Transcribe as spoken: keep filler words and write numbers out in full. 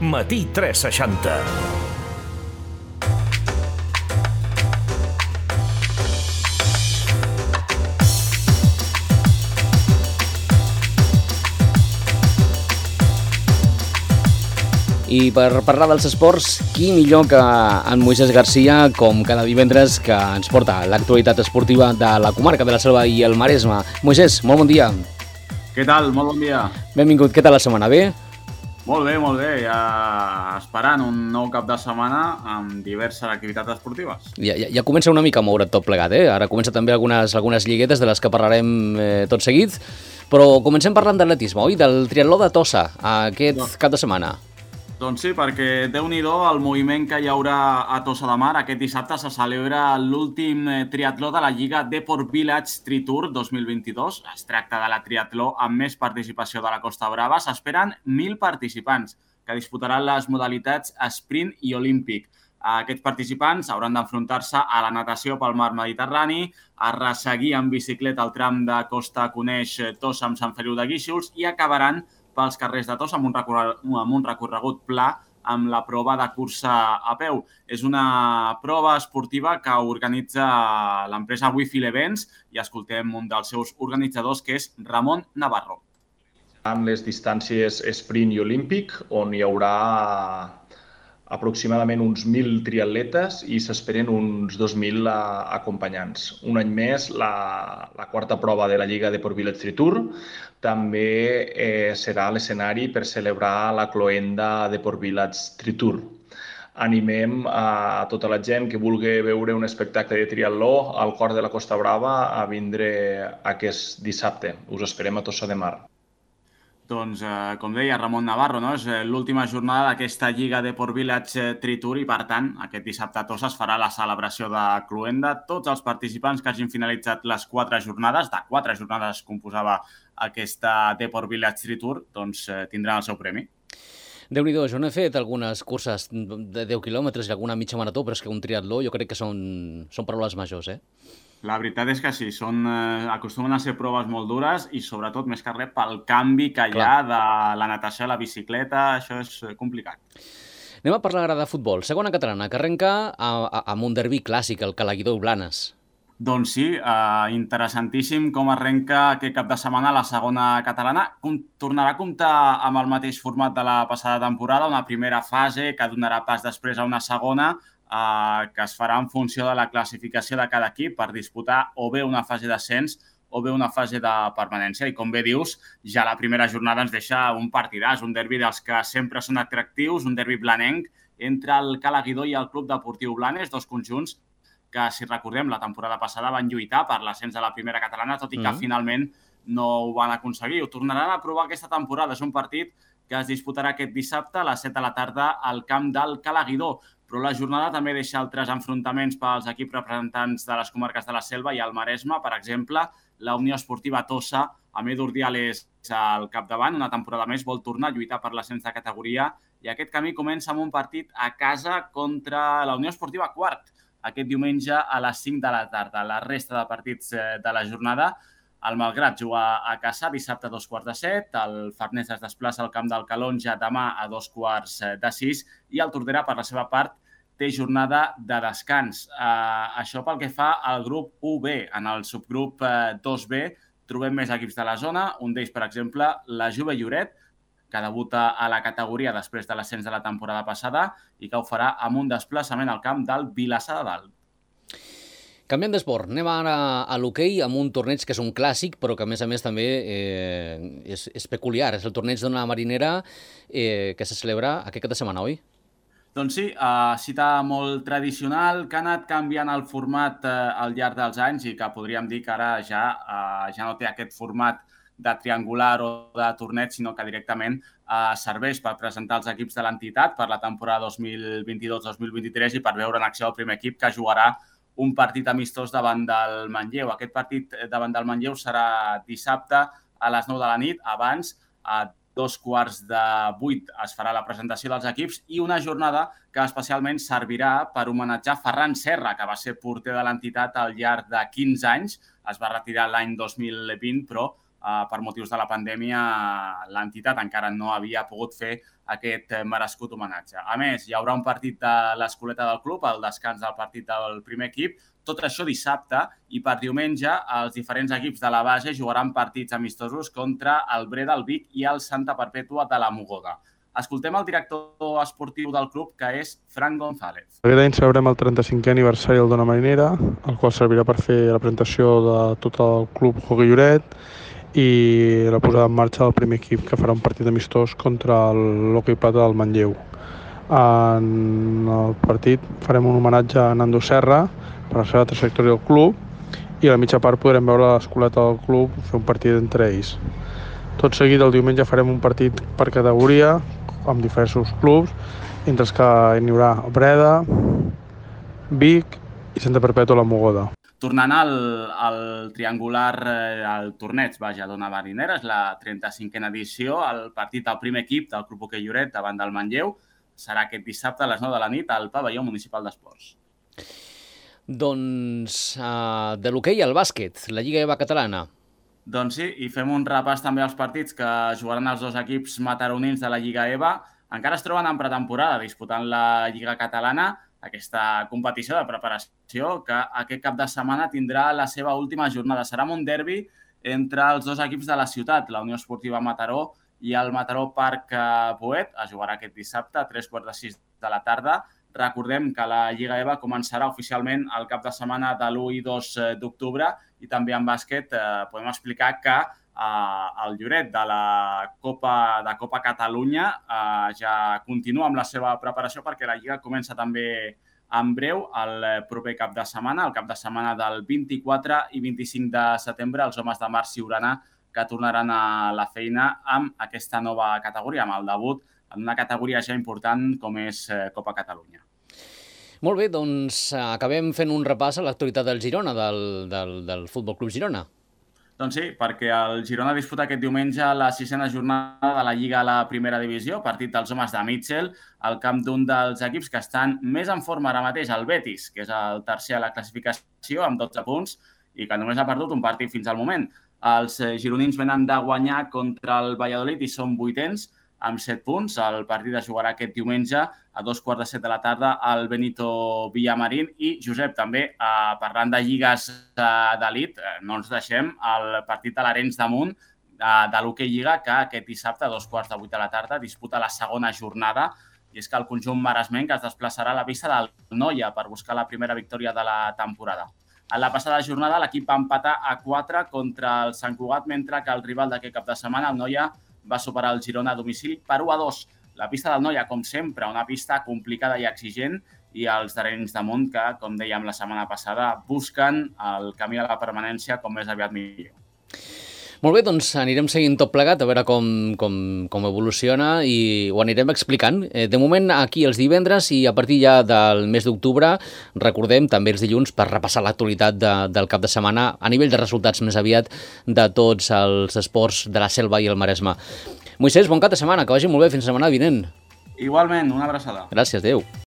Matí tres seixanta. I per parlar dels esports, qui millor que en Moisés Garcia, com cada divendres, que ens porta l'actualitat esportiva de la comarca de la Selva i el Maresme. Moisés, molt bon dia. Què tal? Molt bon dia. Benvingut. Què tal la setmana? Bé? Molt bé, molt bé. Ja esperant un nou cap de setmana amb diverses activitats esportives. Ja, ja, ja comença una mica a moure tot plegat, eh? Ara comença també algunes, algunes lliguetes de les que parlarem eh, tot seguit, però comencem parlant d'atletisme, oi? Del triatló de Tossa, aquest no. cap de setmana. Doncs sí, perquè déu-n'hi-do el moviment que hi haurà a Tossa de Mar. Aquest dissabte se celebra l'últim triatló de la Lliga Deport Village Tri Tour dos mil vint-i-dos. Es tracta de la triatló amb més participació de la Costa Brava. S'esperen mil participants que disputaran les modalitats sprint i olímpic. Aquests participants hauran d'enfrontar-se a la natació pel mar Mediterrani, a resseguir en bicicleta el tram de Costa Coneix Tossa amb Sant Feliu de Guíxols i acabaran pels carrers de Tossa amb un, recorregut, amb un recorregut pla amb la prova de cursa a peu. És una prova esportiva que organitza l'empresa Wi-Fi Events i escoltem un dels seus organitzadors, que és Ramon Navarro. En les distàncies sprint i olímpic, on hi haurà aproximadament uns mil triatletes i s'esperen uns dos mil acompanyants. Un any més, la, la quarta prova de la Lliga Deport Village Tri Tour també eh, serà l'escenari per celebrar la cloenda Deport Village Tri Tour. Animem a tota la gent que vulgui veure un espectacle de triatló al cor de la Costa Brava a vindre aquest dissabte. Us esperem a Tossa de Mar. Doncs, eh, com deia Ramon Navarro, no? És l'última jornada d'aquesta Lliga Deport Village Tri Tour i, per tant, aquest dissabte a Tossa es farà la celebració de cloenda. Tots els participants que hagin finalitzat les quatre jornades, de quatre jornades composava aquesta Deport Village Tri Tour, doncs eh, tindran el seu premi. Déu-n'hi-do, jo n'he fet algunes curses de deu quilòmetres i alguna mitja marató, però és que un triatló jo crec que són, són paraules majors, eh? La veritat és que sí, són, eh, acostumen a ser proves molt dures i sobretot més que res pel canvi que hi ha de la natació a la bicicleta, això és complicat. Anem a parlar ara de futbol. Segona catalana, que arrenca amb un derbi clàssic, el Calaguidó-Blanes. Doncs sí, eh, interessantíssim com arrenca aquest cap de setmana la segona catalana. Tornarà a comptar amb el mateix format de la passada temporada, una primera fase que donarà pas després a una segona, eh, que es farà en funció de la classificació de cada equip per disputar o bé una fase d'ascens o bé una fase de permanència. I com bé dius, ja la primera jornada ens deixa un partidàs, un derbi dels que sempre són atractius, un derbi blanenc entre el Calaguidó i el Club Deportiu Blanes, dos conjunts que, si recordem, la temporada passada van lluitar per l'ascens de la primera catalana, tot i que mm. finalment no ho van aconseguir. Ho tornaran a provar aquesta temporada. És un partit que es disputarà aquest dissabte a les set de la tarda al camp del Calaguidó. Però la jornada també deixa altres enfrontaments pels equips representants de les comarques de la Selva i el Maresme. Per exemple, la Unió Esportiva Tossa, amb Edu Urdiales al capdavant, una temporada més vol tornar a lluitar per l'ascens de categoria i aquest camí comença amb un partit a casa contra la Unió Esportiva Quart, aquest diumenge a les cinc de la tarda. La resta de partits de la jornada, el Malgrat juga a casa dissabte a dos quarts de set, el Farners es desplaça al camp del Calonja demà a dos quarts de sis i el Tordera, per la seva part, té jornada de descans. Uh, això pel que fa al grup u be. En el subgrup uh, dos be trobem més equips de la zona, un d'ells, per exemple, la Juve Lloret, que debuta a la categoria després de l'ascens de la temporada passada i que ho farà amb un desplaçament al camp del Vilassar de Dalt. Canviant d'esport, anem ara a l'hoquei amb un torneig que és un clàssic, però que a més a més també eh, és, és peculiar. És el torneig d'una marinera eh, que se celebra aquest cap de setmana, oi? Doncs sí, uh, cita molt tradicional, que ha anat canviant el format uh, al llarg dels anys i que podríem dir que ara ja, uh, ja no té aquest format de triangular o de torneig, sinó que directament eh, serveix per presentar els equips de l'entitat per la temporada dos mil vint-i-dos dos mil vint-i-tres i per veure en acció el primer equip que jugarà un partit amistós davant del Manlleu. Aquest partit davant del Manlleu serà dissabte a les nou de la nit. Abans, a dos quarts de vuit, es farà la presentació dels equips i una jornada que especialment servirà per homenatjar Ferran Serra, que va ser porter de l'entitat al llarg de quinze anys. Es va retirar l'any dos mil vint, però eh, per motius de la pandèmia, l'entitat encara no havia pogut fer aquest merescut homenatge. A més, hi haurà un partit de l'escoleta del club, el descans del partit del primer equip, tot això dissabte, i per diumenge els diferents equips de la base jugaran partits amistosos contra el Breda, el Vic i el Santa Perpètua de la Mogoda. Escoltem el director esportiu del club, que és Fran González. Aquest any celebrem el trenta-cinquè aniversari del Dona Marinera, el qual servirà per fer la presentació de tot el club Hockey Lloret i la posada en marxa del primer equip, que farà un partit amistós contra l'Hockey Plata del Manlleu. En el partit farem un homenatge a Nando Serra per la seva trajectòria del club i a la mitja part podrem veure l'escoleta del club fer un partit entre ells. Tot seguit, el diumenge farem un partit per categoria amb diversos clubs, entre els que hi haurà Breda, Vic i Santa Perpètua la Mogoda. Tornant al, al triangular, eh, al torneig, vaja, Dona Marinera, és la trenta-cinquena edició, el partit del primer equip del Club Hoquei Lloret davant del Manlleu serà aquest dissabte a les nou de la nit al pavelló municipal d'esports. Doncs uh, de l'hoquei al bàsquet, la Lliga EVA catalana. Doncs sí, i fem un repàs també als partits que jugaran els dos equips mataronins de la Lliga EVA. Encara es troben en pretemporada disputant la Lliga catalana, aquesta competició de preparació que aquest cap de setmana tindrà la seva última jornada. Serà un derbi entre els dos equips de la ciutat, la Unió Esportiva Mataró i el Mataró Parc Boet. Es jugarà aquest dissabte a tres quarts de sis de la tarda. Recordem que la Lliga EVA començarà oficialment el cap de setmana de l'u i dos d'octubre i també en bàsquet eh, podem explicar que eh, el Lloret de la Copa, de Copa Catalunya eh, ja continua amb la seva preparació perquè la Lliga comença també en breu el proper cap de setmana, el cap de setmana del vint-i-quatre i vint-i-cinc de setembre, els homes de Marc Siurana que tornaran a la feina amb aquesta nova categoria, amb el debut en una categoria ja important com és Copa Catalunya. Molt bé, doncs acabem fent un repàs a l'actualitat del Girona, del, del, del Futbol Club Girona. Doncs sí, perquè el Girona disputa aquest diumenge la sisena jornada de la Lliga a la primera divisió, partit dels homes de Mitchell, al camp d'un dels equips que estan més en forma ara mateix, el Betis, que és el tercer a la classificació amb dotze punts i que només ha perdut un partit fins al moment. Els gironins venen de guanyar contra el Valladolid i són vuitens, amb set punts. El partit es jugarà aquest diumenge a dos quarts de set de la tarda al Benito Villamarín. I, Josep, també eh, parlant de lligues eh, d'elit, eh, no ens deixem el partit de l'Arenys de Munt eh, de l'Hoquei Lliga, que aquest dissabte a dos quarts de vuit de la tarda disputa la segona jornada. I és que el conjunt maresmenc es desplaçarà a la pista del Noia per buscar la primera victòria de la temporada. En la passada jornada l'equip va empatar a quatre contra el Sant Cugat, mentre que el rival d'aquest cap de setmana, el Noia, va superar el Girona a domicili per u a dos. La pista del Noia, com sempre, una pista complicada i exigent, i els d'Arenys de Munt que, com dèiem la setmana passada, busquen el camí a la permanència com més aviat millor. Molt bé, doncs anirem seguint tot plegat, a veure com, com, com evoluciona i ho anirem explicant. De moment, aquí els divendres i a partir ja del mes d'octubre, recordem també els dilluns per repassar l'actualitat de, del cap de setmana a nivell de resultats més aviat de tots els esports de la Selva i el Maresme. Moisès, bon cap de setmana, que vagi molt bé, fins la setmana vinent. Igualment, una abraçada. Gràcies, adéu.